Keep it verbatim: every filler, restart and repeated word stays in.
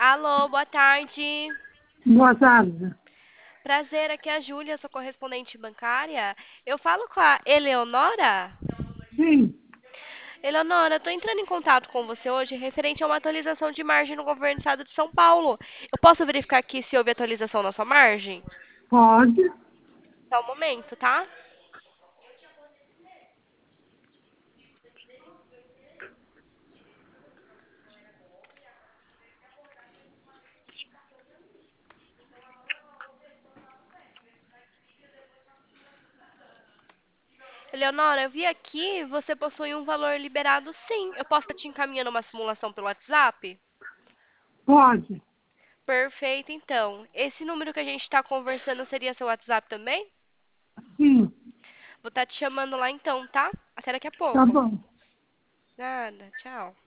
Alô, boa tarde. Boa tarde. Prazer, aqui é a Júlia, sou correspondente bancária. Eu falo com a Eleonora? Sim, Eleonora, estou entrando em contato com você hoje referente a uma atualização de margem no governo do estado de São Paulo. Eu posso verificar aqui se houve atualização na sua margem? pode. Só um momento, tá? Eleonora, eu vi aqui, você possui um valor liberado sim. Eu posso estar te encaminhando uma simulação pelo WhatsApp? Pode. Perfeito, então. Esse número que a gente está conversando seria seu WhatsApp também? Sim, Vou estar te chamando lá então, tá? Até daqui a tá pouco. bom. Nada, tchau.